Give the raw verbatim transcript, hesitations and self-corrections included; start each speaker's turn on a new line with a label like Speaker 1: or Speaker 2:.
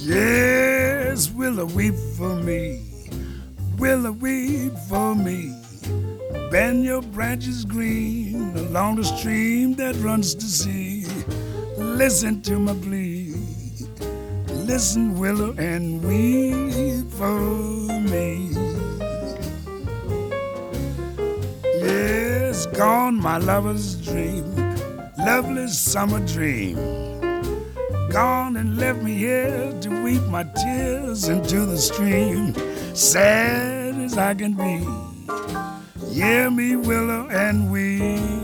Speaker 1: Yes, willow weep for me, willow weep for me. Bend your branches green along the stream that runs to sea. Listen to my plea, listen, willow, and weep for me. Yes, gone my lover's dream, lovely summer dream. Gone and left me here to weep my tears into the stream, sad as I can be. Hear me, willow, and weep